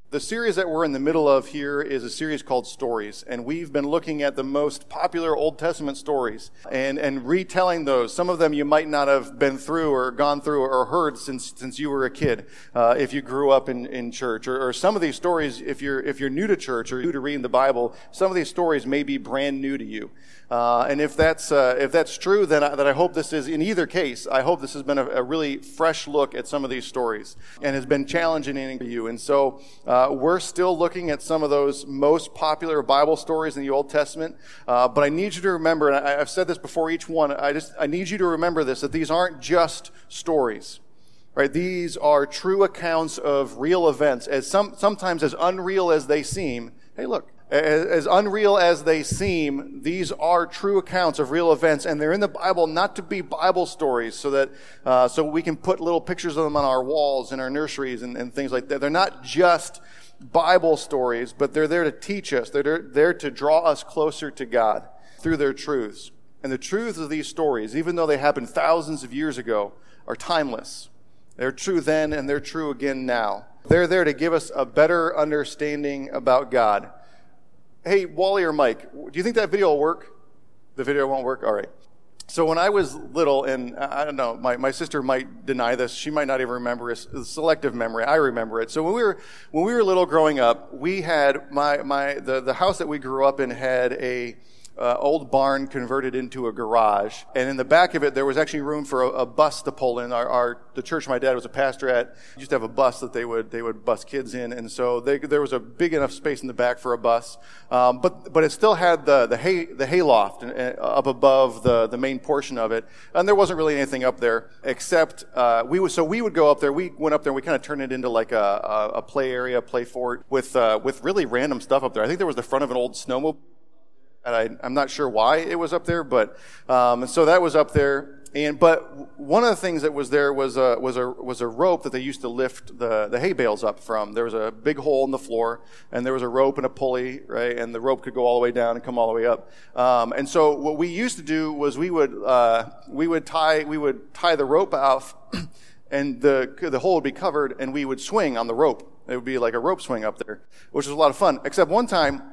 The series that we're in the middle of here is a series called Stories, and we've been looking at the most popular Old Testament stories and retelling those. Some of them you might not have been through or gone through or heard since you were a kid, if you grew up in church. Or some of these stories, if you're new to church or new to reading the Bible, some of these stories may be brand new to you. And if that's true, then I hope this is, in either case, I hope this has been a really fresh look at some of these stories and has been challenging for you. And so we're still looking at some of those most popular Bible stories in the Old Testament. But I need you to remember, and I've said this before each one, I need you to remember this, that these aren't just stories. Right? These are true accounts of real events, sometimes as unreal as they seem. Hey, look. As unreal as they seem, these are true accounts of real events, and they're in the Bible not to be Bible stories so that so we can put little pictures of them on our walls in our nurseries and things like that. They're not just Bible stories, but they're there to teach us. They're there to draw us closer to God through their truths. And the truths of these stories, even though they happened thousands of years ago, are timeless. They're true then, and they're true again now. They're there to give us a better understanding about God. Hey, Wally or Mike, do you think that video will work? The video won't work? All right. So when I was little, and I don't know, my sister might deny this. She might not even remember it. It's selective memory. I remember it. So when we were little growing up, we had the house that we grew up in had a old barn converted into a garage, and in the back of it there was actually room for a bus to pull in. The church my dad was a pastor at used to have a bus that they would bus kids in, and so there was a big enough space in the back for a bus, but it still had the hay loft up above the main portion of it, and there wasn't really anything up there except we would go up there. We went up there and we kind of turned it into like a play area, play fort with really random stuff up there. I think there was the front of an old snowmobile. And I'm not sure why it was up there, but so that was up there. But one of the things that was there was a rope that they used to lift the hay bales up from. There was a big hole in the floor, and there was a rope and a pulley, right? And the rope could go all the way down and come all the way up. And so what we used to do was we would tie the rope off, and the hole would be covered, and we would swing on the rope. It would be like a rope swing up there, which was a lot of fun. Except one time,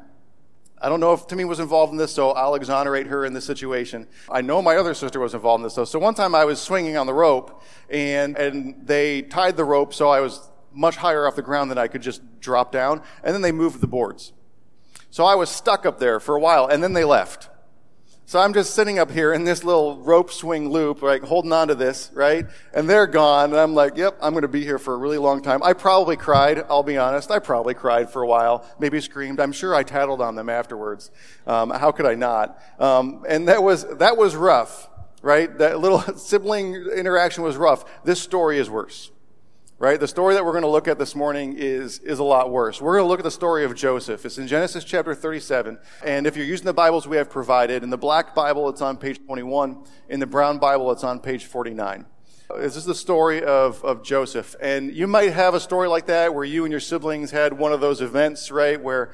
I don't know if Timmy was involved in this, so I'll exonerate her in this situation. I know my other sister was involved in this, though. So one time I was swinging on the rope, and they tied the rope so I was much higher off the ground than I could just drop down, and then they moved the boards. So I was stuck up there for a while, and then they left. So I'm just sitting up here in this little rope swing loop, like holding on to this, right? And they're gone, and I'm like, yep, I'm going to be here for a really long time. I probably cried, I'll be honest. I probably cried for a while, maybe screamed. I'm sure I tattled on them afterwards. How could I not? And that was rough, right? That little sibling interaction was rough. This story is worse. Right? The story that we're going to look at this morning is a lot worse. We're going to look at the story of Joseph. It's in Genesis chapter 37. And if you're using the Bibles we have provided, in the black Bible, it's on page 21. In the brown Bible, it's on page 49. This is the story of Joseph. And you might have a story like that where you and your siblings had one of those events, right? Where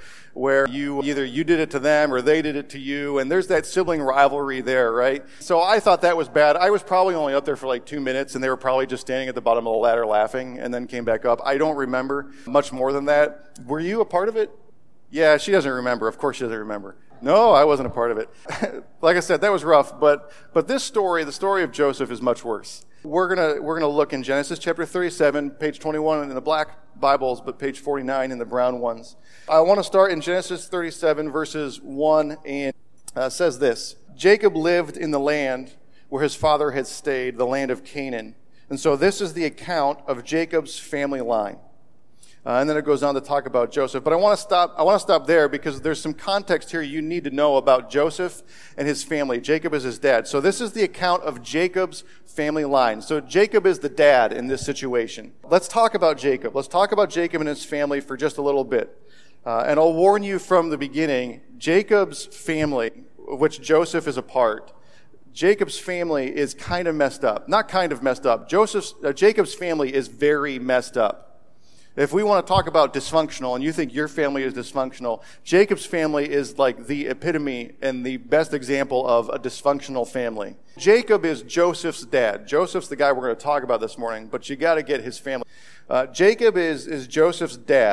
either you did it to them or they did it to you. And there's that sibling rivalry there, right? So I thought that was bad. I was probably only up there for like 2 minutes, and they were probably just standing at the bottom of the ladder laughing and then came back up. I don't remember much more than that. Were you a part of it? Yeah, she doesn't remember. Of course she doesn't remember. No, I wasn't a part of it. Like I said, that was rough. But this story, the story of Joseph, is much worse. We're gonna look in Genesis chapter 37, page 21 in the black Bibles, but page 49 in the brown ones. I want to start in Genesis 37, verses 1, and says this: Jacob lived in the land where his father had stayed, the land of Canaan. And so this is the account of Jacob's family line. And then it goes on to talk about Joseph. But I want to stop there because there's some context here you need to know about Joseph and his family. Jacob is his dad. So this is the account of Jacob's family line. So Jacob is the dad in this situation. Let's talk about Jacob. Let's talk about Jacob and his family for just a little bit. And I'll warn you from the beginning, Jacob's family, of which Joseph is a part, Jacob's family is kind of messed up. Not kind of messed up. Jacob's family is very messed up. If we want to talk about dysfunctional, and you think your family is dysfunctional, Jacob's family is like the epitome and the best example of a dysfunctional family. Jacob is Joseph's dad. Joseph's the guy we're going to talk about this morning, but you got to get his family. Jacob is Joseph's dad.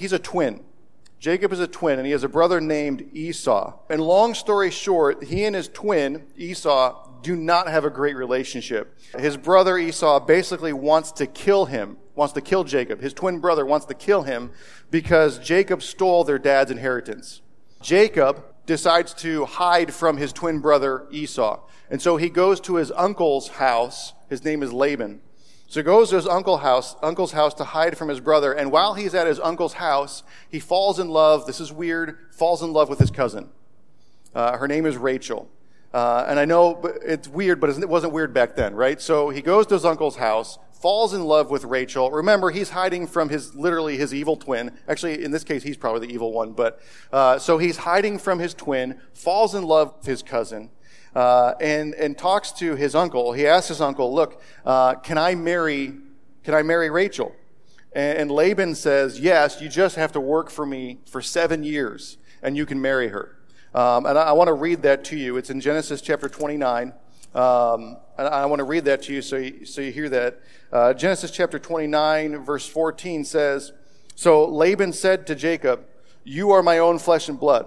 he's a twin. Jacob is a twin, and he has a brother named Esau. And long story short, he and his twin, Esau, do not have a great relationship. His brother Esau basically wants to kill him, wants to kill Jacob. His twin brother wants to kill him because Jacob stole their dad's inheritance. Jacob decides to hide from his twin brother Esau. And so he goes to his uncle's house. His name is Laban. So he goes to his uncle's house to hide from his brother. And while he's at his uncle's house, he falls in love. This is weird. Falls in love with his cousin. Her name is Rachel. And I know it's weird, but it wasn't weird back then, right? So he goes to his uncle's house, falls in love with Rachel. Remember, he's hiding from literally his evil twin. Actually, in this case, he's probably the evil one. But so he's hiding from his twin, falls in love with his cousin. And talks to his uncle. He asks his uncle, look, can I marry Rachel? And Laban says, yes, you just have to work for me for 7 years and you can marry her. And I want to read that to you. It's in Genesis chapter 29. And I want to read that to you so you hear that. Genesis chapter 29 verse 14 says, so Laban said to Jacob, you are my own flesh and blood.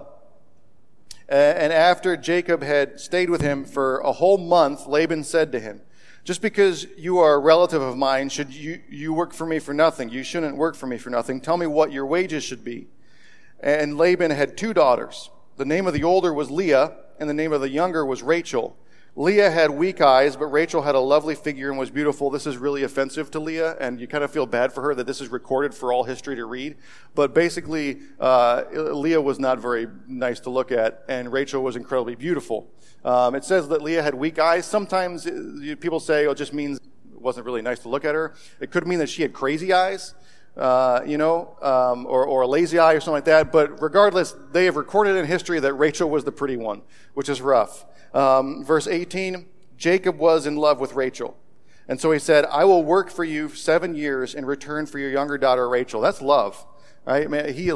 And after Jacob had stayed with him for a whole month, Laban said to him, just because you are a relative of mine, should you work for me for nothing? You shouldn't work for me for nothing. Tell me what your wages should be. And Laban had 2 daughters. The name of the older was Leah, and the name of the younger was Rachel. Leah had weak eyes, but Rachel had a lovely figure and was beautiful. This is really offensive to Leah, and you kind of feel bad for her that this is recorded for all history to read. But basically, Leah was not very nice to look at, and Rachel was incredibly beautiful. It says that Leah had weak eyes. Sometimes people say, it just means it wasn't really nice to look at her. It could mean that she had crazy eyes, or a lazy eye or something like that. But regardless, they have recorded in history that Rachel was the pretty one, which is rough. Verse 18, Jacob was in love with Rachel. And so he said, I will work for you 7 years in return for your younger daughter, Rachel. That's love, right? Man, he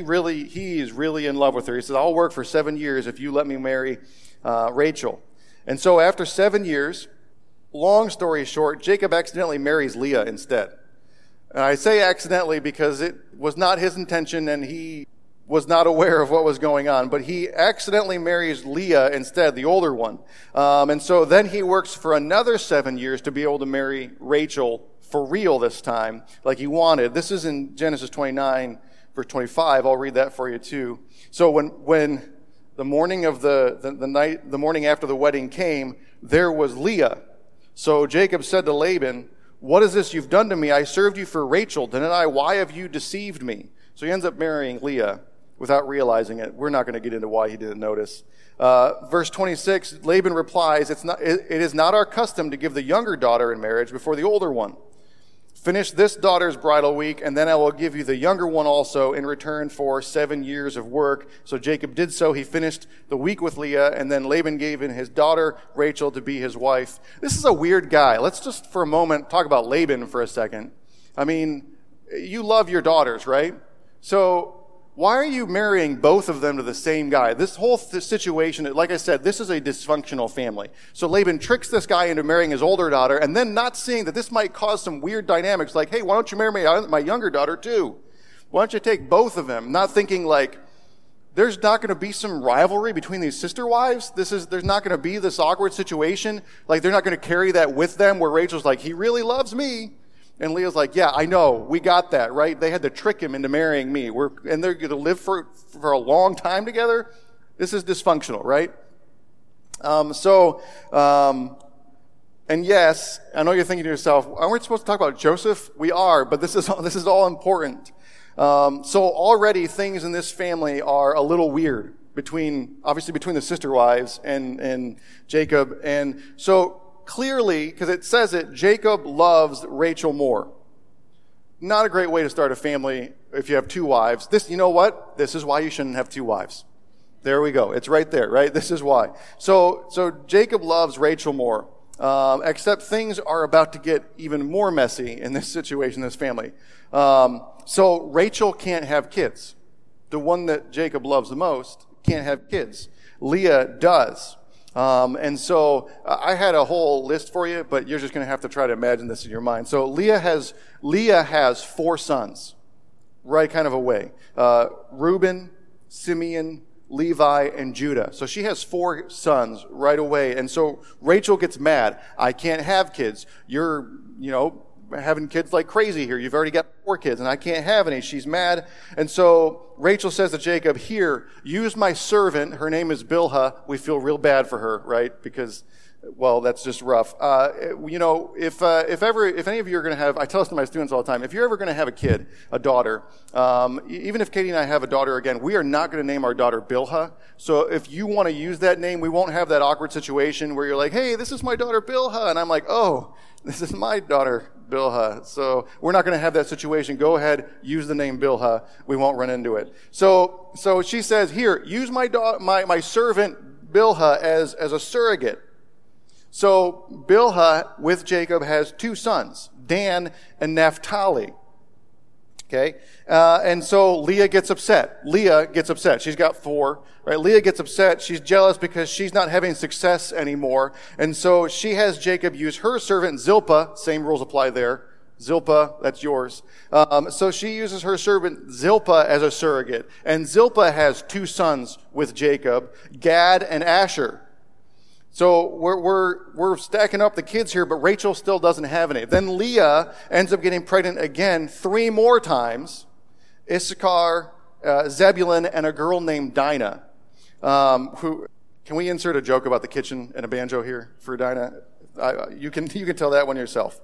is really in love with her. He said, I'll work for 7 years if you let me marry, Rachel. And so after 7 years, long story short, Jacob accidentally marries Leah instead. And I say accidentally because it was not his intention and he was not aware of what was going on, but he accidentally marries Leah instead, the older one. And so then he works for another 7 years to be able to marry Rachel for real this time, like he wanted. This is in Genesis 29, verse 25. I'll read that for you too. So when the morning of the morning after the wedding came, there was Leah. So Jacob said to Laban, what is this you've done to me? I served you for Rachel, didn't I? Why have you deceived me? So he ends up marrying Leah without realizing it. We're not going to get into why he didn't notice. Verse 26, Laban replies, it is not our custom to give the younger daughter in marriage before the older one. Finish this daughter's bridal week, and then I will give you the younger one also in return for 7 years of work. So Jacob did so. He finished the week with Leah, and then Laban gave in his daughter Rachel to be his wife. This is a weird guy. Let's just for a moment talk about Laban for a second. I mean, you love your daughters, right? So why are you marrying both of them to the same guy? This whole situation, like I said, this is a dysfunctional family. So Laban tricks this guy into marrying his older daughter and then not seeing that this might cause some weird dynamics like, hey, why don't you marry my younger daughter too? Why don't you take both of them? Not thinking like, there's not going to be some rivalry between these sister wives. There's not going to be this awkward situation. Like they're not going to carry that with them where Rachel's like, he really loves me. And Leah's like, yeah, I know. We got that, right? They had to trick him into marrying me. And they're going to live for a long time together. This is dysfunctional, right? And yes, I know you're thinking to yourself, aren't we supposed to talk about Joseph? We are, but this is all important. So already things in this family are a little weird between the sister wives and Jacob. And so clearly, because it says it, Jacob loves Rachel more. Not a great way to start a family if you have 2 wives. You know what? This is why you shouldn't have 2 wives. There we go. It's right there, right? This is why. So Jacob loves Rachel more. Except things are about to get even more messy in this situation, this family. So Rachel can't have kids. The one that Jacob loves the most can't have kids. Leah does. And so I had a whole list for you, but you're just going to have to try to imagine this in your mind. So Leah has 4 sons. right kind of away. Reuben, Simeon, Levi, and Judah. So she has 4 sons right away. And so Rachel gets mad. I can't have kids. You're, having kids like crazy here. You've already got 4 kids and I can't have any. She's mad. And so Rachel says to Jacob, here, use my servant. Her name is Bilhah. We feel real bad for her, right? Because, well, that's just rough. If any of you are going to have, I tell this to my students all the time, if you're ever going to have a kid, a daughter, even if Katie and I have a daughter again, we are not going to name our daughter Bilhah. So if you want to use that name, we won't have that awkward situation where you're like, hey, this is my daughter Bilhah. And I'm like, oh, this is my daughter Bilhah. So we're not going to have that situation. Go ahead, use the name Bilhah. We won't run into it. So she says, here, use my servant Bilhah as a surrogate. So Bilhah with Jacob has 2 sons, Dan and Naphtali. Okay? And so Leah gets upset. She's got 4, right? Leah gets upset. She's jealous because she's not having success anymore. And so she has Jacob use her servant Zilpah. Same rules apply there. Zilpah, that's yours. So she uses her servant Zilpah as a surrogate. And Zilpah has 2 sons with Jacob, Gad and Asher. So we're stacking up the kids here, but Rachel still doesn't have any. Then Leah ends up getting pregnant again 3 more times. Issachar, Zebulun, and a girl named Dinah. Can we insert a joke about the kitchen and a banjo here for Dinah? You can tell that one yourself.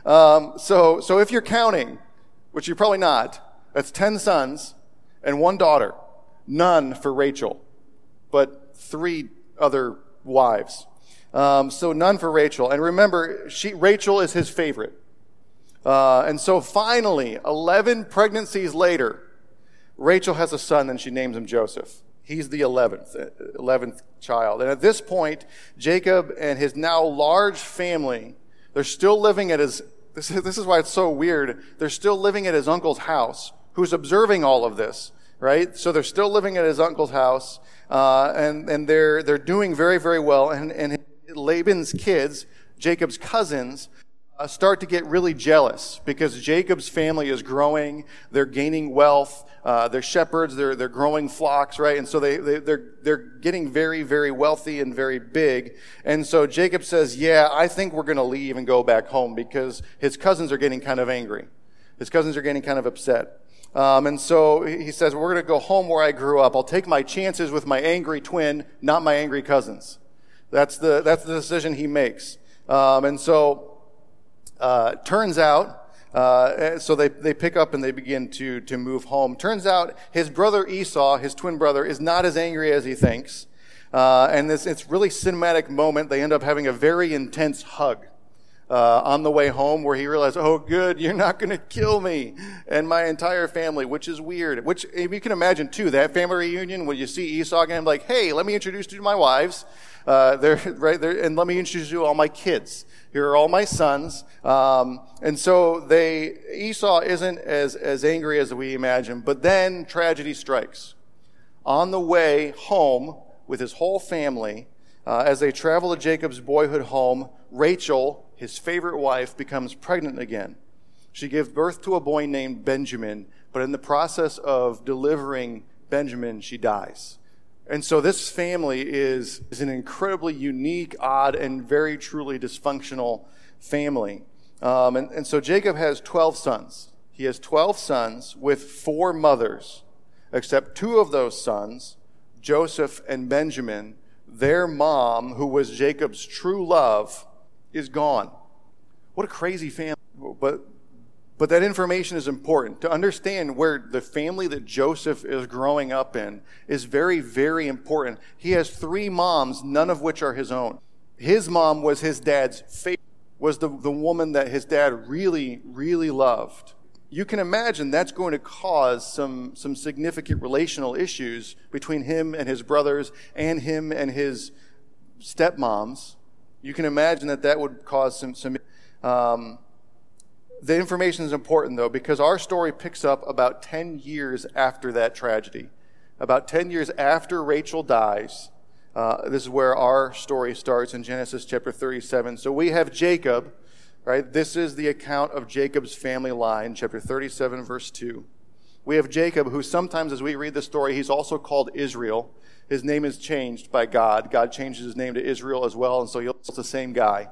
So if you're counting, which you're probably not, that's 10 sons and 1 daughter. None for Rachel, but 3 other wives. So none for Rachel. And remember, Rachel is his favorite. And so finally, 11 pregnancies later, Rachel has a son and she names him Joseph. He's the 11th child. And at this point, Jacob and his now large family, they're still living at his, this is why it's so weird, they're still living at his uncle's house, who's observing all of this, right? So they're still living at his uncle's house, and they're doing very, very well. And Laban's kids, Jacob's cousins, start to get really jealous because Jacob's family is growing. They're gaining wealth. They're shepherds. They're growing flocks, right? And so they're getting very, very wealthy and very big. And so Jacob says, yeah, I think we're going to leave and go back home because his cousins are getting kind of angry. His cousins are getting kind of upset. And so he says, we're going to go home where I grew up. I'll take my chances with my angry twin, not my angry cousins. That's the decision he makes. Turns out, so they pick up and they begin to move home. Turns out his brother Esau, his twin brother, is not as angry as he thinks. And it's really cinematic moment. They end up having a very intense hug on the way home where he realized, oh, good, you're not going to kill me and my entire family, which is weird. Which, if you can imagine, too, that family reunion when you see Esau again, like, hey, let me introduce you to my wives. They're right there, and let me introduce you to all my kids. Here are all my sons. And so Esau isn't as angry as we imagine, but then tragedy strikes. On the way home with his whole family, as they travel to Jacob's boyhood home, Rachel, his favorite wife, becomes pregnant again. She gives birth to a boy named Benjamin, but in the process of delivering Benjamin, she dies. And so this family is an incredibly unique, odd, and very truly dysfunctional family. And so Jacob has 12 sons. He has 12 sons with 4 mothers, except 2 of those sons, Joseph and Benjamin, their mom, who was Jacob's true love, is gone. What a crazy family. But that information is important. To understand where the family that Joseph is growing up in is very, very important. He has 3 moms, none of which are his own. His mom was his dad's favorite, was the woman that his dad really, really loved. You can imagine that's going to cause some significant relational issues between him and his brothers and him and his stepmoms. You can imagine that would cause some the information is important, though, because our story picks up about 10 years after that tragedy. About 10 years after Rachel dies, this is where our story starts in Genesis chapter 37. So we have Jacob, right? This is the account of Jacob's family line, chapter 37, verse 2. We have Jacob, who sometimes as we read the story, he's also called Israel. His name is changed by God. God changes his name to Israel as well, and so it's the same guy.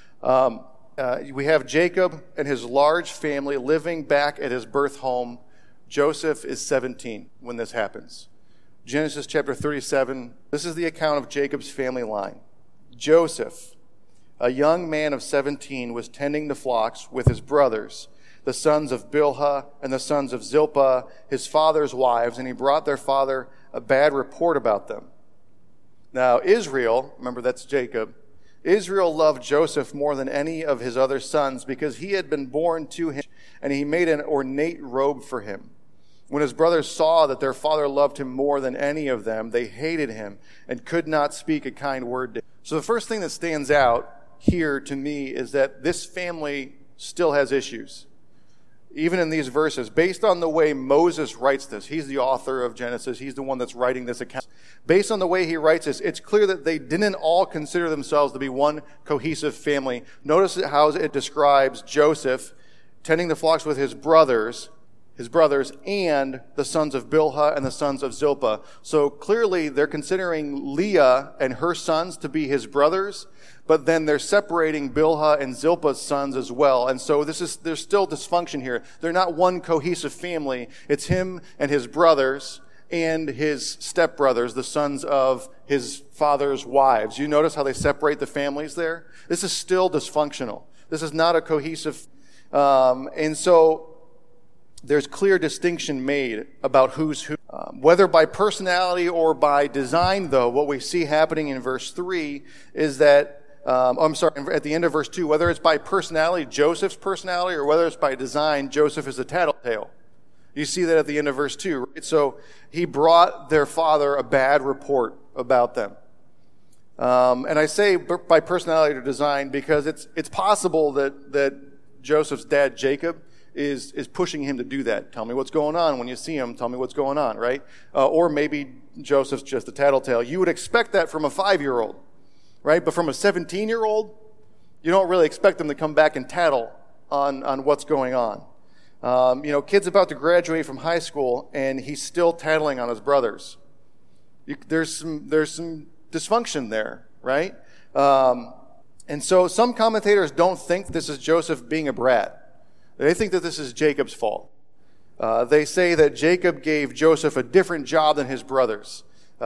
We have Jacob and his large family living back at his birth home. Joseph is 17 when this happens. Genesis chapter 37, this is the account of Jacob's family line. Joseph, a young man of 17, was tending the flocks with his brothers, the sons of Bilhah and the sons of Zilpah, his father's wives, and he brought their father a bad report about them. Now Israel, remember that's Jacob, Israel loved Joseph more than any of his other sons because he had been born to him, and he made an ornate robe for him. When his brothers saw that their father loved him more than any of them, they hated him and could not speak a kind word to him. So the first thing that stands out here to me is that this family still has issues. Even in these verses, based on the way Moses writes this, he's the author of Genesis, he's the one that's writing this account. Based on the way he writes this, it's clear that they didn't all consider themselves to be one cohesive family. Notice how it describes Joseph tending the flocks with his brothers and the sons of Bilhah and the sons of Zilpah. So clearly they're considering Leah and her sons to be his brothers, but then they're separating Bilhah and Zilpah's sons as well. And so there's still dysfunction here. They're not one cohesive family. It's him and his brothers and his stepbrothers, the sons of his father's wives. You notice how they separate the families there? This is still dysfunctional. This is not a cohesive, and so there's clear distinction made about who's who. Whether by personality or by design, though, what we see happening in verse 3 is that, at the end of verse 2, whether it's by personality, Joseph's personality, or whether it's by design, Joseph is a tattletale. You see that at the end of verse 2, right? So he brought their father a bad report about them. And I say by personality or design because it's possible that Joseph's dad, Jacob, is pushing him to do that. Tell me what's going on. When you see him, tell me what's going on, right? Or maybe Joseph's just a tattletale. You would expect that from a 5-year-old, right? But from a 17-year-old, you don't really expect them to come back and tattle on what's going on. Kid's about to graduate from high school, and he's still tattling on his brothers. There's some dysfunction there, right? And so some commentators don't think this is Joseph being a brat. They think that this is Jacob's fault. They say that Jacob gave Joseph a different job than his brothers.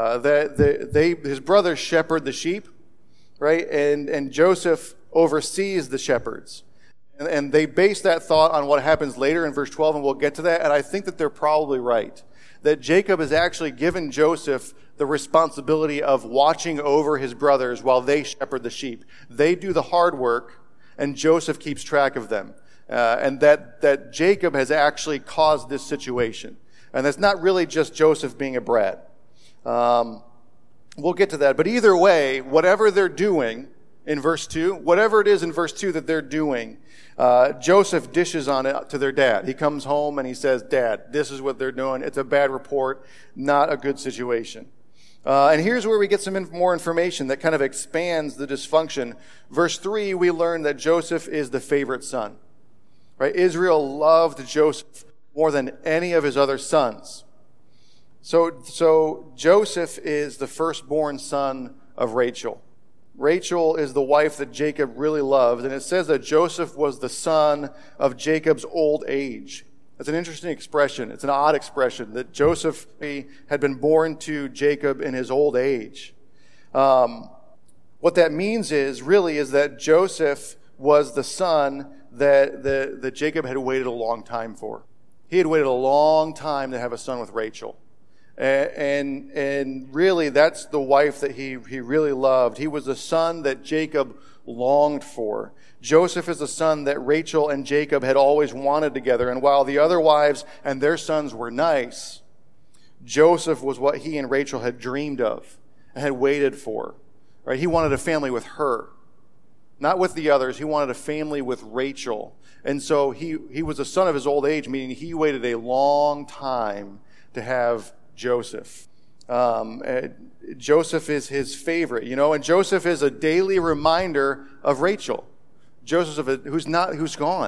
His brothers shepherd the sheep, right? And Joseph oversees the shepherds. And they base that thought on what happens later in verse 12, and we'll get to that. And I think that they're probably right. That Jacob has actually given Joseph the responsibility of watching over his brothers while they shepherd the sheep. They do the hard work, and Joseph keeps track of them. And that Jacob has actually caused this situation. And that's not really just Joseph being a brat. We'll get to that. But either way, whatever they're doing in verse 2, whatever it is in verse 2 that they're doing, Joseph dishes on it to their dad. He comes home and he says, "Dad, this is what they're doing. It's a bad report, not a good situation." And here's where we get some more information that kind of expands the dysfunction. Verse 3, we learn that Joseph is the favorite son. Right? Israel loved Joseph more than any of his other sons. So Joseph is the firstborn son of Rachel. Rachel is the wife that Jacob really loved, and it says that Joseph was the son of Jacob's old age. That's an interesting expression. It's an odd expression, that Joseph had been born to Jacob in his old age. What that means is that Joseph was the son that Jacob had waited a long time for. He had waited a long time to have a son with Rachel. And really, that's the wife that he really loved. He was the son that Jacob longed for. Joseph is the son that Rachel and Jacob had always wanted together. And while the other wives and their sons were nice, Joseph was what he and Rachel had dreamed of and had waited for. Right? He wanted a family with her. Not with the others. He wanted a family with Rachel. And so he was a son of his old age, meaning he waited a long time to have Joseph. Joseph is his favorite, and Joseph is a daily reminder of Rachel. Joseph, who's gone.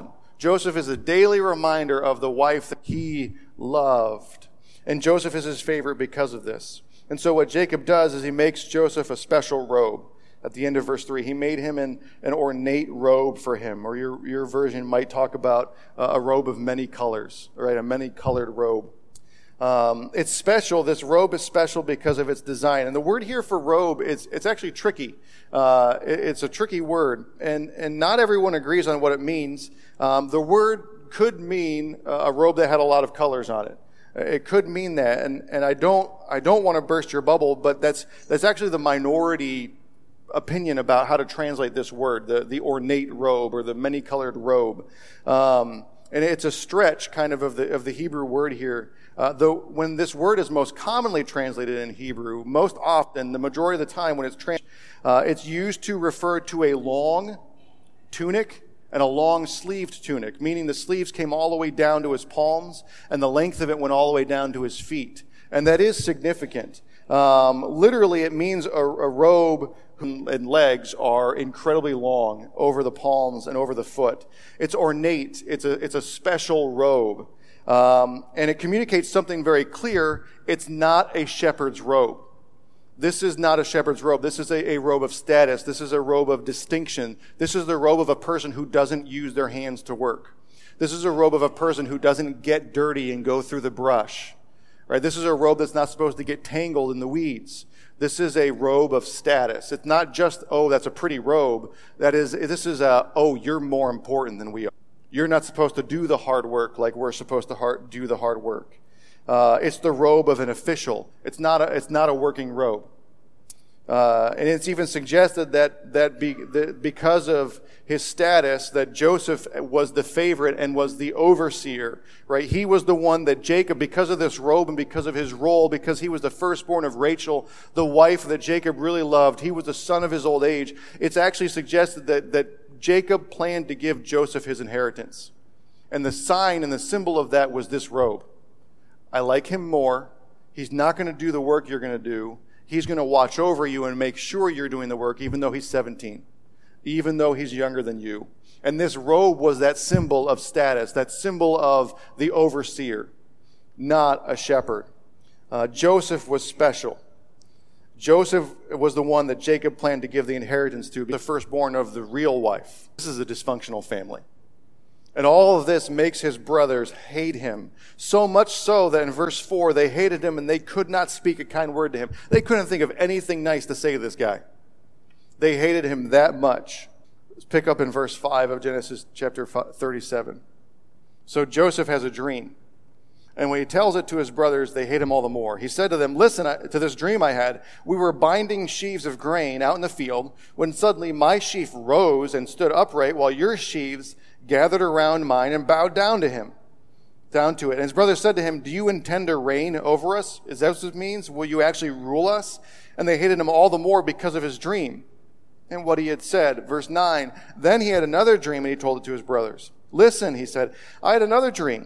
Joseph is a daily reminder of the wife that he loved. And Joseph is his favorite because of this. And so what Jacob does is he makes Joseph a special robe. At the end of verse 3, he made him an ornate robe for him. Or your version might talk about a robe of many colors, right? A many-colored robe. It's special. This robe is special because of its design. And the word here for robe, it's actually tricky. It's a tricky word. And not everyone agrees on what it means. The word could mean a robe that had a lot of colors on it. It could mean that. And I don't want to burst your bubble, but that's actually the minority opinion about how to translate this word, the ornate robe or the many-colored robe. And it's a stretch kind of the Hebrew word here. Though when this word is most commonly translated in Hebrew, most often, the majority of the time when it's translated, it's used to refer to a long tunic and a long-sleeved tunic, meaning the sleeves came all the way down to his palms and the length of it went all the way down to his feet. And that is significant. Literally, it means a robe and legs are incredibly long over the palms and over the foot. It's ornate. It's a special robe. And it communicates something very clear. It's not a shepherd's robe. This is not a shepherd's robe. This is a robe of status. This is a robe of distinction. This is the robe of a person who doesn't use their hands to work. This is a robe of a person who doesn't get dirty and go through the brush. Right? This is a robe that's not supposed to get tangled in the weeds. This is a robe of status. It's not just, oh, that's a pretty robe. This is you're more important than we are. You're not supposed to do the hard work like we're supposed to do the hard work. It's the robe of an official. It's not a working robe. And it's even suggested that because of his status, that Joseph was the favorite and was the overseer, right? He was the one that Jacob, because of this robe and because of his role, because he was the firstborn of Rachel, the wife that Jacob really loved, he was the son of his old age. It's actually suggested that Jacob planned to give Joseph his inheritance. And the sign and the symbol of that was this robe. I like him more. He's not going to do the work you're going to do. He's going to watch over you and make sure you're doing the work, even though he's 17, even though he's younger than you. And this robe was that symbol of status, that symbol of the overseer, not a shepherd. Joseph was special. Joseph was the one that Jacob planned to give the inheritance to, the firstborn of the real wife. This is a dysfunctional family. And all of this makes his brothers hate him. So much so that in verse 4, they hated him and they could not speak a kind word to him. They couldn't think of anything nice to say to this guy. They hated him that much. Let's pick up in verse 5 of Genesis chapter 37. So Joseph has a dream. And when he tells it to his brothers, they hate him all the more. He said to them, listen to this dream I had. We were binding sheaves of grain out in the field when suddenly my sheaf rose and stood upright while your sheaves gathered around mine and bowed down to it. And his brothers said to him, do you intend to reign over us? Is that what it means? Will you actually rule us? And they hated him all the more because of his dream and what he had said. Verse 9, then he had another dream and he told it to his brothers. Listen, he said, I had another dream.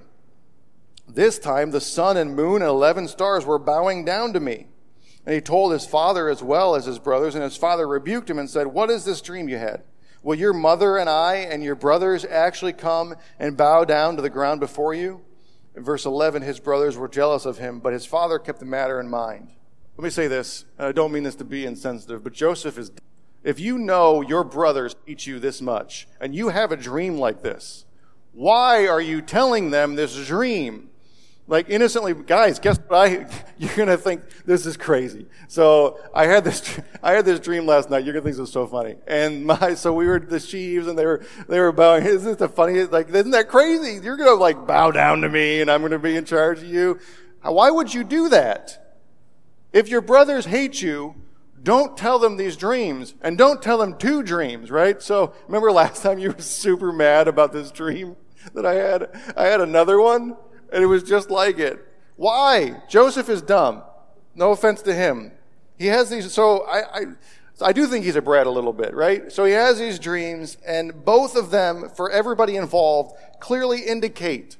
This time the sun and moon and 11 stars were bowing down to me. And he told his father as well as his brothers, and his father rebuked him and said, what is this dream you had? Will your mother and I and your brothers actually come and bow down to the ground before you? In verse 11, his brothers were jealous of him, but his father kept the matter in mind. Let me say this, and I don't mean this to be insensitive, but Joseph is, if you know your brothers hate you this much, and you have a dream like this, why are you telling them this dream? Like innocently, guys, guess what? You're going to think this is crazy. So I had this dream last night. You're going to think this is so funny. And so we were the sheaves and they were bowing. Isn't this the funniest? Like, isn't that crazy? You're going to like bow down to me and I'm going to be in charge of you. Why would you do that? If your brothers hate you, don't tell them these dreams and don't tell them two dreams, right? So remember last time you were super mad about this dream that I had? I had another one. And it was just like it. Why? Joseph is dumb. No offense to him. He has these, so I do think he's a brat a little bit, right? So he has these dreams, and both of them, for everybody involved, clearly indicate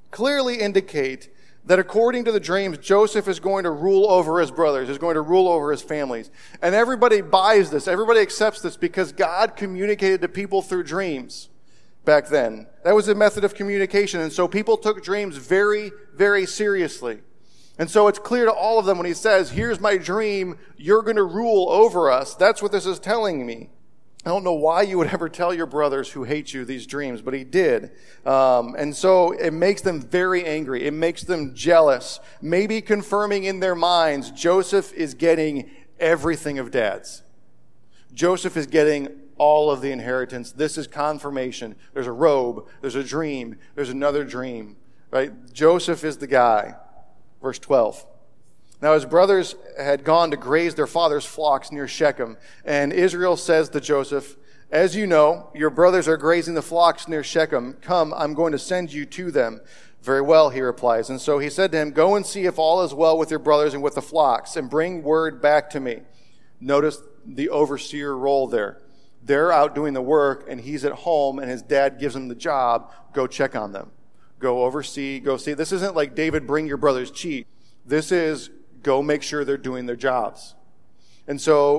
that according to the dreams, Joseph is going to rule over his brothers, is going to rule over his families. And everybody buys this. Everybody accepts this because God communicated to people through dreams. back then. That was a method of communication. And so people took dreams very, very seriously. And so it's clear to all of them when he says, here's my dream, you're going to rule over us. That's what this is telling me. I don't know why you would ever tell your brothers who hate you these dreams, but he did. And so it makes them very angry. It makes them jealous, maybe confirming in their minds, Joseph is getting everything of Dad's. Joseph is getting all of the inheritance. This is confirmation. There's a robe, there's a dream, there's another dream, right? Joseph is the guy. Verse 12. Now his brothers had gone to graze their father's flocks near Shechem, and Israel says to Joseph, as you know, your brothers are grazing the flocks near Shechem. Come, I'm going to send you to them. Very well, he replies. And so he said to him, go and see if all is well with your brothers and with the flocks, and bring word back to me. Notice the overseer role there. They're out doing the work, and he's at home, and his dad gives him the job. Go check on them. Go oversee, go see. This isn't like David, bring your brother's cheat. This is go make sure they're doing their jobs. And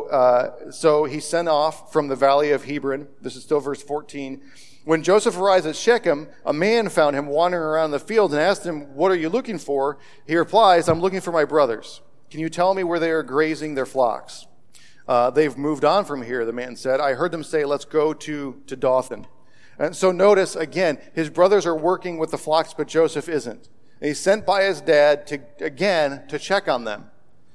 so he sent off from the valley of Hebron. This is still verse 14. When Joseph arrives at Shechem, a man found him wandering around the fields and asked him, what are you looking for? He replies, I'm looking for my brothers. Can you tell me where they are grazing their flocks? They've moved on from here, the man said. I heard them say, let's go to Dothan. And so notice, again, his brothers are working with the flocks, but Joseph isn't. And he's sent by his dad to check on them.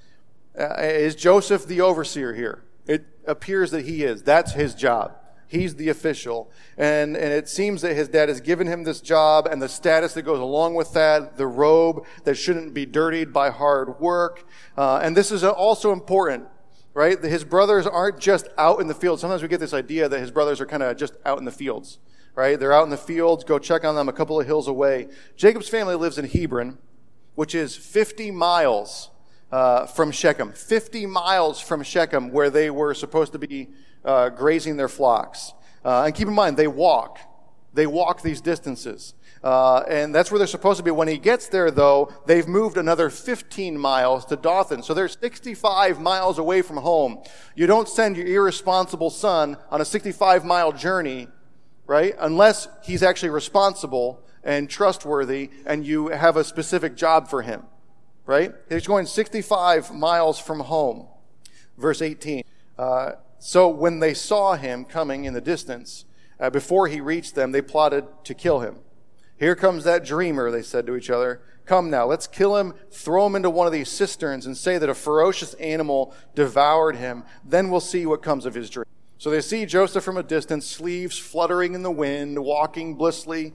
Is Joseph the overseer here? It appears that he is. That's his job. He's the official. And it seems that his dad has given him this job and the status that goes along with that, the robe that shouldn't be dirtied by hard work. And this is also important, right? His brothers aren't just out in the fields. Sometimes we get this idea that his brothers are kind of just out in the fields, right? They're out in the fields. Go check on them a couple of hills away. Jacob's family lives in Hebron, which is 50 miles from Shechem. 50 miles from Shechem, where they were supposed to be grazing their flocks. And keep in mind, they walk. They walk these distances. And that's where they're supposed to be. When he gets there, though, they've moved another 15 miles to Dothan. So they're 65 miles away from home. You don't send your irresponsible son on a 65-mile journey, right? Unless he's actually responsible and trustworthy and you have a specific job for him, right? He's going 65 miles from home. Verse 18. So when they saw him coming in the distance, before he reached them, they plotted to kill him. Here comes that dreamer, they said to each other. Come now, let's kill him, throw him into one of these cisterns, and say that a ferocious animal devoured him. Then we'll see what comes of his dream. So they see Joseph from a distance, sleeves fluttering in the wind, walking blissfully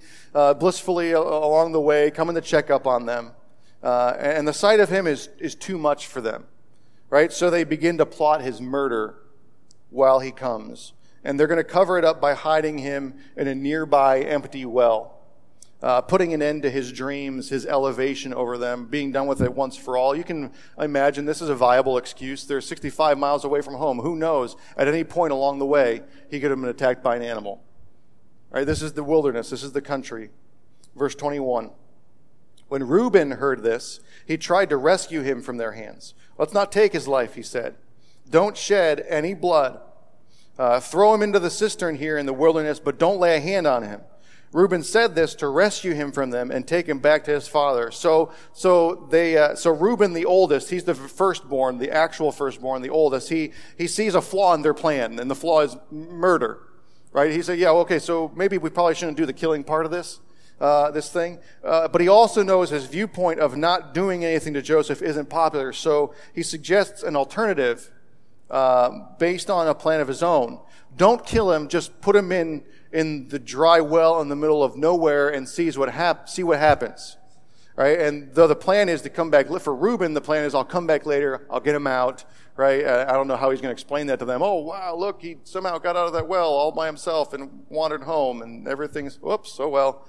along the way, coming to check up on them. And the sight of him is too much for them, right? So they begin to plot his murder while he comes. And they're going to cover it up by hiding him in a nearby empty well. Putting an end to his dreams, his elevation over them, being done with it once for all. You can imagine this is a viable excuse. They're 65 miles away from home. Who knows? At any point along the way, he could have been attacked by an animal. All right, this is the wilderness. This is the country. Verse 21. When Reuben heard this, he tried to rescue him from their hands. Let's not take his life, he said. Don't shed any blood. Throw him into the cistern here in the wilderness, but don't lay a hand on him. Reuben said this to rescue him from them and take him back to his father. So Reuben, the oldest, he's the firstborn, the actual firstborn, the oldest. He sees a flaw in their plan, and the flaw is murder, right? He said, yeah, okay, so maybe we probably shouldn't do the killing part of this thing. But he also knows his viewpoint of not doing anything to Joseph isn't popular. So he suggests an alternative based on a plan of his own. Don't kill him, just put him in the dry well in the middle of nowhere and see what happens. Right? And though the plan is to come back, for Reuben, the plan is I'll come back later, I'll get him out, right? I don't know how he's going to explain that to them. Oh, wow, look, he somehow got out of that well all by himself and wandered home and everything's, whoops, oh well.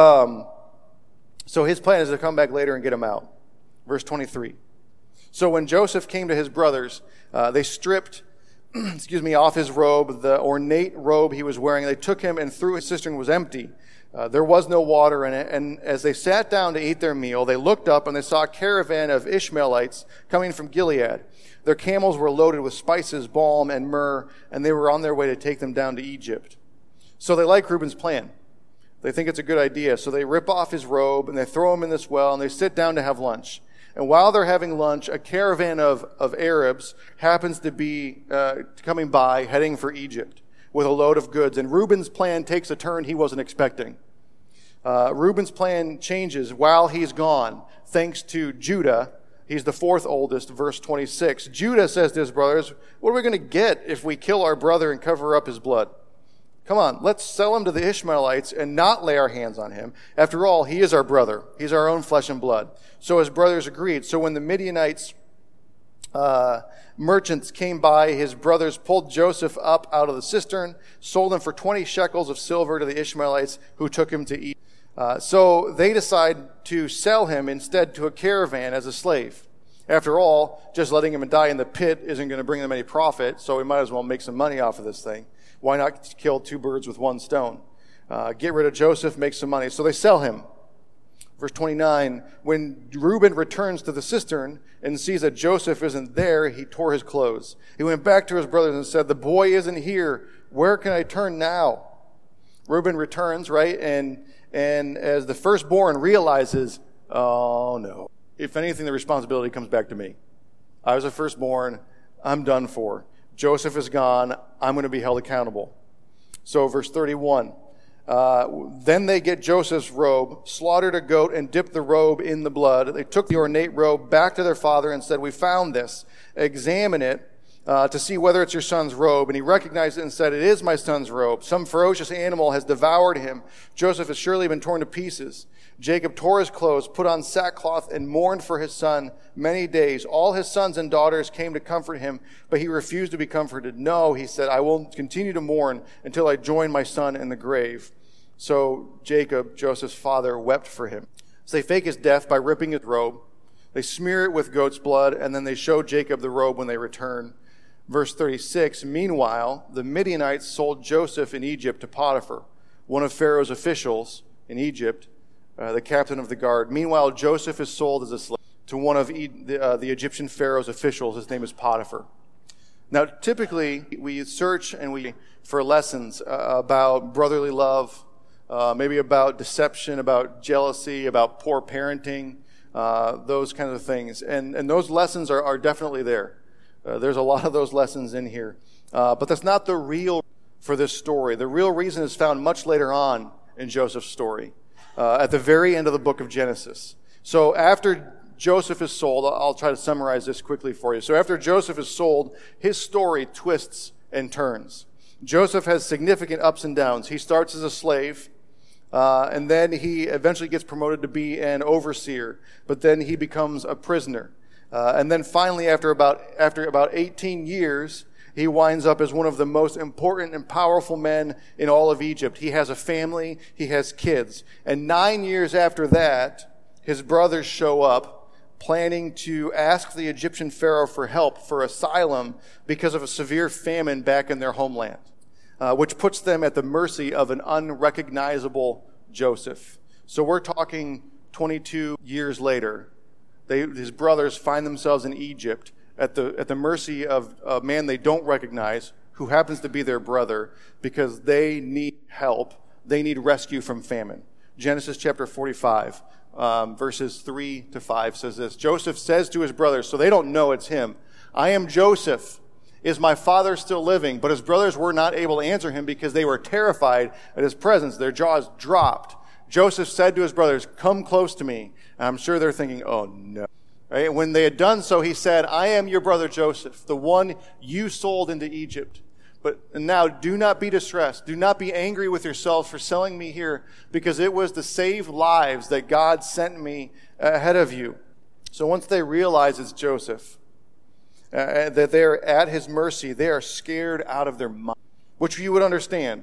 So his plan is to come back later and get him out. Verse 23. So when Joseph came to his brothers, they stripped off his robe, the ornate robe he was wearing. They took him and threw his cistern was empty. There was no water in it. And as they sat down to eat their meal, they looked up and they saw a caravan of Ishmaelites coming from Gilead. Their camels were loaded with spices, balm, and myrrh, and they were on their way to take them down to Egypt. So they like Reuben's plan. They think it's a good idea. So they rip off his robe and they throw him in this well and they sit down to have lunch. And while they're having lunch, a caravan of Arabs happens to be coming by, heading for Egypt with a load of goods. And Reuben's plan takes a turn he wasn't expecting. Reuben's plan changes while he's gone, thanks to Judah. He's the fourth oldest, verse 26. Judah says to his brothers, what are we going to get if we kill our brother and cover up his blood? Come on, let's sell him to the Ishmaelites and not lay our hands on him. After all, he is our brother. He's our own flesh and blood. So his brothers agreed. So when the Midianites merchants came by, his brothers pulled Joseph up out of the cistern, sold him for 20 shekels of silver to the Ishmaelites who took him to Egypt. So they decide to sell him instead to a caravan as a slave. After all, just letting him die in the pit isn't going to bring them any profit, so we might as well make some money off of this thing. Why not kill two birds with one stone? Get rid of Joseph, make some money. So they sell him. Verse 29, when Reuben returns to the cistern and sees that Joseph isn't there, he tore his clothes. He went back to his brothers and said, the boy isn't here. Where can I turn now? Reuben returns, right? And as the firstborn realizes, oh no. If anything, the responsibility comes back to me. I was a firstborn. I'm done for. Joseph is gone. I'm going to be held accountable. So verse 31, then they get Joseph's robe, slaughtered a goat, and dipped the robe in the blood. They took the ornate robe back to their father and said, we found this. Examine it to see whether it's your son's robe. And he recognized it and said, it is my son's robe. Some ferocious animal has devoured him. Joseph has surely been torn to pieces. Jacob tore his clothes, put on sackcloth, and mourned for his son many days. All his sons and daughters came to comfort him, but he refused to be comforted. No, he said, I will continue to mourn until I join my son in the grave. So Jacob, Joseph's father, wept for him. So they fake his death by ripping his robe. They smear it with goat's blood, and then they show Jacob the robe when they return. Verse 36, meanwhile, the Midianites sold Joseph in Egypt to Potiphar, one of Pharaoh's officials in Egypt, the captain of the guard. Meanwhile, Joseph is sold as a slave to one of the Egyptian Pharaoh's officials. His name is Potiphar. Now, typically, we search and we for lessons about brotherly love, maybe about deception, about jealousy, about poor parenting, those kinds of things. And those lessons are definitely there. There's a lot of those lessons in here. But that's not the real for this story. The real reason is found much later on in Joseph's story, at the very end of the book of Genesis. So after Joseph is sold, I'll try to summarize this quickly for you. So after Joseph is sold, his story twists and turns. Joseph has significant ups and downs. He starts as a slave, and then he eventually gets promoted to be an overseer, but then he becomes a prisoner. And then finally, after about 18 years, he winds up as one of the most important and powerful men in all of Egypt. He has a family, he has kids. And 9 years after that, his brothers show up, planning to ask the Egyptian Pharaoh for help, for asylum, because of a severe famine back in their homeland, which puts them at the mercy of an unrecognizable Joseph. So we're talking 22 years later. His brothers find themselves in Egypt at the mercy of a man they don't recognize, who happens to be their brother, because they need help. They need rescue from famine. Genesis chapter 45, verses 3 to 5 says this. Joseph says to his brothers, so they don't know it's him, I am Joseph. Is my father still living? But his brothers were not able to answer him because they were terrified at his presence. Their jaws dropped. Joseph said to his brothers, come close to me. And I'm sure they're thinking, oh no. Right? When they had done so, he said, I am your brother Joseph, the one you sold into Egypt. But now do not be distressed. Do not be angry with yourselves for selling me here, because it was to save lives that God sent me ahead of you. So once they realize it's Joseph, that they're at his mercy, they are scared out of their mind, which you would understand,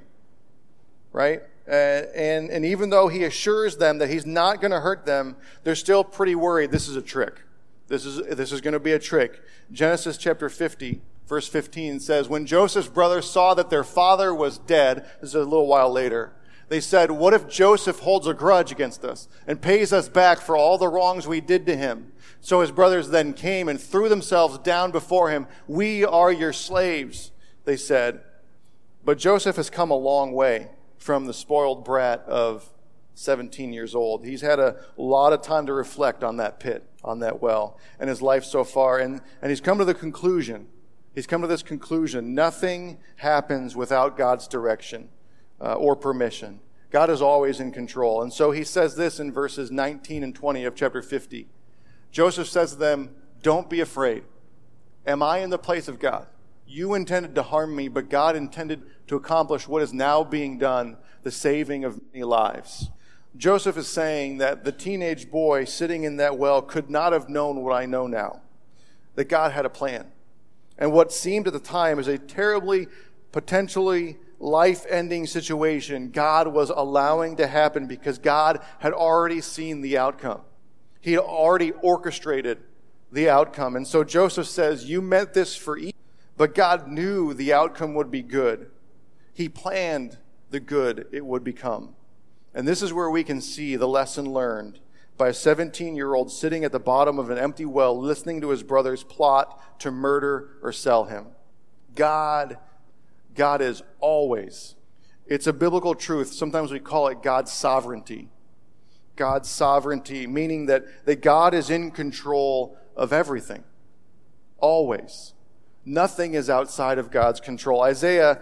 right? And even though he assures them that he's not going to hurt them, they're still pretty worried this is a trick. This is going to be a trick. Genesis chapter 50, verse 15 says, when Joseph's brothers saw that their father was dead, this is a little while later, they said, what if Joseph holds a grudge against us and pays us back for all the wrongs we did to him? So his brothers then came and threw themselves down before him. We are your slaves, they said. But Joseph has come a long way from the spoiled brat of 17 years old. He's had a lot of time to reflect on that pit, on that well, and his life so far. And he's come to the conclusion. He's come to this conclusion. Nothing happens without God's direction or permission. God is always in control. And so he says this in verses 19 and 20 of chapter 50. Joseph says to them, "Don't be afraid. Am I in the place of God? You intended to harm me, but God intended to accomplish what is now being done, the saving of many lives." Joseph is saying that the teenage boy sitting in that well could not have known what I know now, that God had a plan. And what seemed at the time as a terribly, potentially life-ending situation, God was allowing to happen because God had already seen the outcome. He had already orchestrated the outcome. And so Joseph says, you meant this for evil, but God knew the outcome would be good. He planned the good it would become. And this is where we can see the lesson learned by a 17-year-old sitting at the bottom of an empty well, listening to his brother's plot to murder or sell him. God is always. It's a biblical truth. Sometimes we call it God's sovereignty. God's sovereignty, meaning that God is in control of everything. Always. Nothing is outside of God's control. Isaiah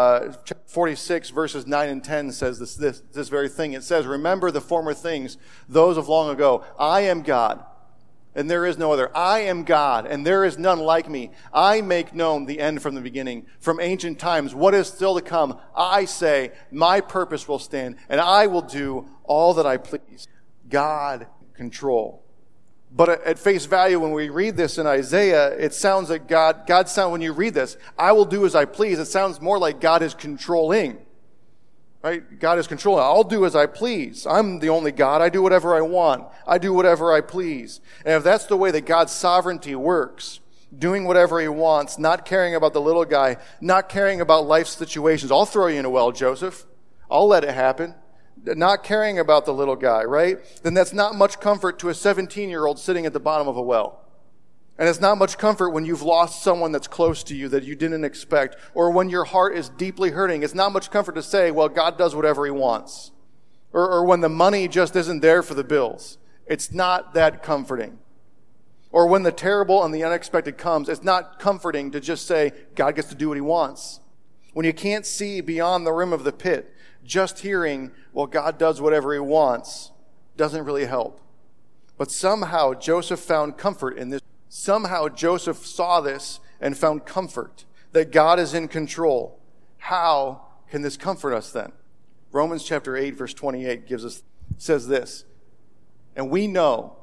46 verses 9 and 10 says this very thing. It says, "Remember the former things, those of long ago. I am God, and there is no other. I am God, and there is none like me. I make known the end from the beginning, from ancient times, what is still to come. I say, my purpose will stand, and I will do all that I please." God control. But at face value, when we read this in Isaiah, it sounds like when you read this, "I will do as I please," it sounds more like God is controlling. Right? God is controlling. I'll do as I please. I'm the only God. I do whatever I want. I do whatever I please. And if that's the way that God's sovereignty works, doing whatever he wants, not caring about the little guy, not caring about life situations, I'll throw you in a well, Joseph. I'll let it happen. Not caring about the little guy, right? Then that's not much comfort to a 17-year-old sitting at the bottom of a well. And it's not much comfort when you've lost someone that's close to you that you didn't expect, or when your heart is deeply hurting. It's not much comfort to say, well, God does whatever he wants. Or when the money just isn't there for the bills. It's not that comforting. Or when the terrible and the unexpected comes, it's not comforting to just say, God gets to do what he wants. When you can't see beyond the rim of the pit, just hearing, well, God does whatever he wants, doesn't really help. But somehow Joseph found comfort in this. Somehow Joseph saw this and found comfort that God is in control. How can this comfort us then? Romans chapter 8, verse 28 says this, "And we know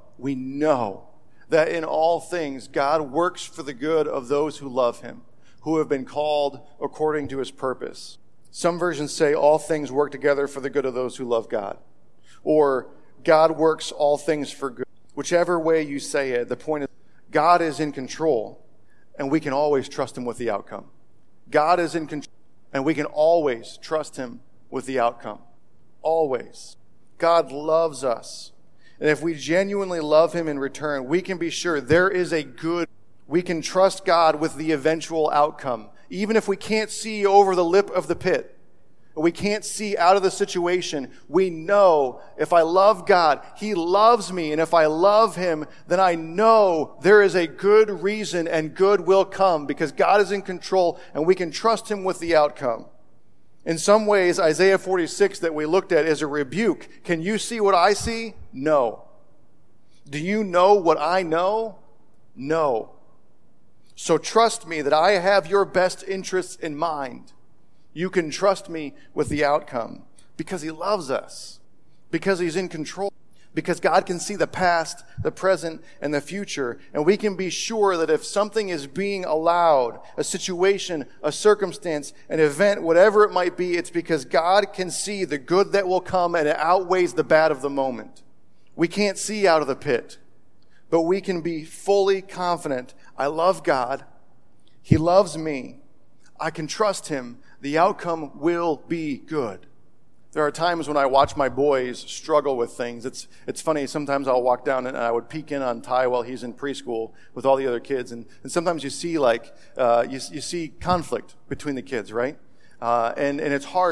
that in all things God works for the good of those who love him, who have been called according to his purpose." Some versions say all things work together for the good of those who love God. Or God works all things for good. Whichever way you say it, the point is God is in control, and we can always trust him with the outcome. God is in control, and we can always trust him with the outcome. Always. God loves us. And if we genuinely love him in return, we can be sure there is a good. We can trust God with the eventual outcome. Even if we can't see over the lip of the pit, we can't see out of the situation, we know if I love God, he loves me. And if I love him, then I know there is a good reason and good will come because God is in control and we can trust him with the outcome. In some ways, Isaiah 46 that we looked at is a rebuke. Can you see what I see? No. Do you know what I know? No. So trust me that I have your best interests in mind. You can trust me with the outcome because he loves us, because he's in control, because God can see the past, the present, and the future. And we can be sure that if something is being allowed, a situation, a circumstance, an event, whatever it might be, it's because God can see the good that will come and it outweighs the bad of the moment. We can't see out of the pit, but we can be fully confident. I love God. He loves me. I can trust him. The outcome will be good. There are times when I watch my boys struggle with things. It's funny. Sometimes I'll walk down and I would peek in on Ty while he's in preschool with all the other kids. And sometimes you see you see conflict between the kids, right? And it's hard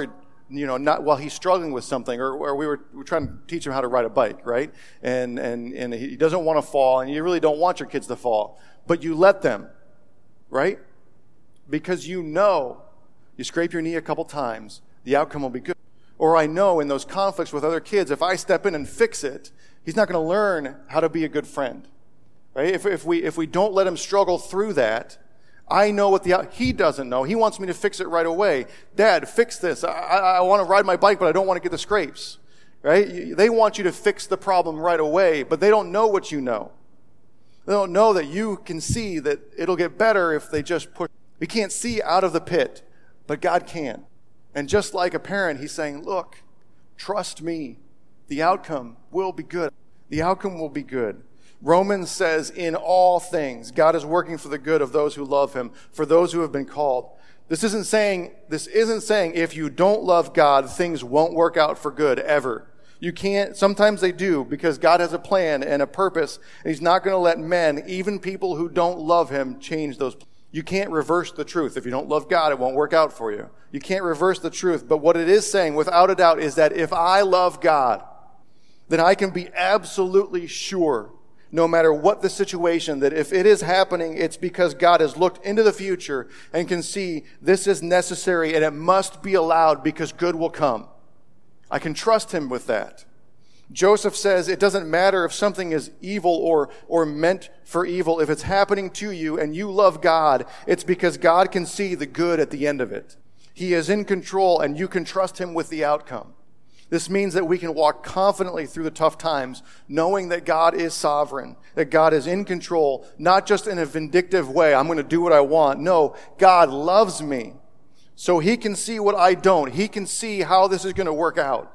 not while he's struggling with something, or we're trying to teach him how to ride a bike, right? And he doesn't want to fall, and you really don't want your kids to fall, but you let them, right? Because you scrape your knee a couple times, the outcome will be good. Or I know in those conflicts with other kids, if I step in and fix it, he's not going to learn how to be a good friend, right? If we don't let him struggle through that, I know he doesn't know. He wants me to fix it right away. Dad, fix this. I want to ride my bike, but I don't want to get the scrapes, right? They want you to fix the problem right away, but they don't know what you know. They don't know that you can see that it'll get better if they just push. We can't see out of the pit, but God can. And just like a parent, he's saying, look, trust me. The outcome will be good. The outcome will be good. Romans says, in all things, God is working for the good of those who love him, for those who have been called. This isn't saying if you don't love God, things won't work out for good ever. You can't, sometimes they do, because God has a plan and a purpose, and he's not going to let men, even people who don't love him, change those plans. You can't reverse the truth. If you don't love God, it won't work out for you. You can't reverse the truth. But what it is saying, without a doubt, is that if I love God, then I can be absolutely sure, no matter what the situation, that if it is happening, it's because God has looked into the future and can see this is necessary and it must be allowed because good will come. I can trust him with that. Joseph says it doesn't matter if something is evil or meant for evil. If it's happening to you and you love God, it's because God can see the good at the end of it. He is in control and you can trust him with the outcome. This means that we can walk confidently through the tough times, knowing that God is sovereign, that God is in control, not just in a vindictive way, I'm going to do what I want. No, God loves me, so he can see what I don't. He can see how this is going to work out.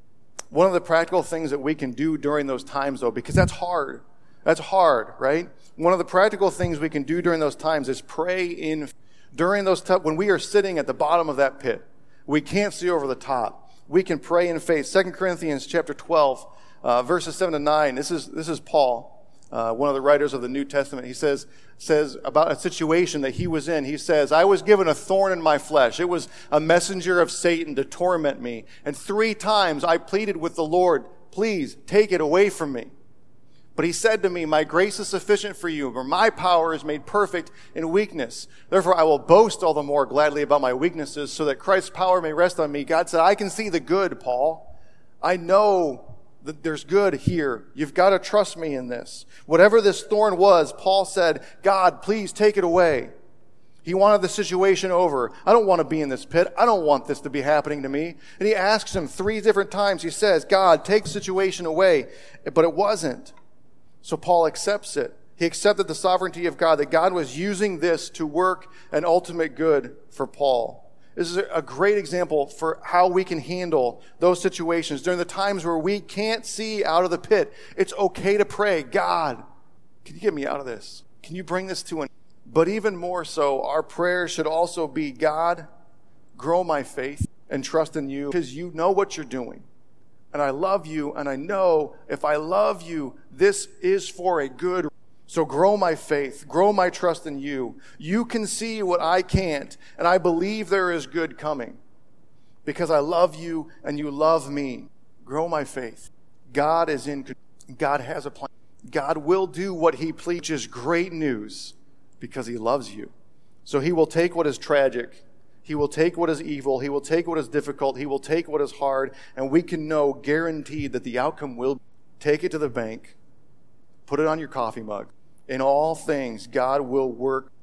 One of the practical things that we can do during those times, though, because that's hard. That's hard, right? One of the practical things we can do during those times is pray during those when we are sitting at the bottom of that pit. We can't see over the top. We can pray in faith. 2 Corinthians chapter 12, verses 7 to 9. This is Paul, one of the writers of the New Testament. He says about a situation that he was in. He says, I was given a thorn in my flesh. It was a messenger of Satan to torment me. And 3 times I pleaded with the Lord, please take it away from me. But he said to me, my grace is sufficient for you, for my power is made perfect in weakness. Therefore, I will boast all the more gladly about my weaknesses, so that Christ's power may rest on me. God said, I can see the good, Paul. I know that there's good here. You've got to trust me in this. Whatever this thorn was, Paul said, God, please take it away. He wanted the situation over. I don't want to be in this pit. I don't want this to be happening to me. And he asks him 3 different times. He says, God, take the situation away. But it wasn't. So Paul accepts it. He accepted the sovereignty of God, that God was using this to work an ultimate good for Paul. This is a great example for how we can handle those situations during the times where we can't see out of the pit. It's okay to pray, God, can you get me out of this? Can you bring this to an end? But even more so, our prayer should also be, God, grow my faith and trust in you, because you know what you're doing. And I love you, and I know if I love you, this is for a good. So grow my faith, grow my trust in you. You can see what I can't, and I believe there is good coming. Because I love you, and you love me. Grow my faith. God is in control. God has a plan. God will do what he pleases. Great news, because he loves you. So he will take what is tragic. He will take what is evil. He will take what is difficult. He will take what is hard. And we can know, guaranteed, that the outcome will take it to the bank. Put it on your coffee mug. In all things, God will work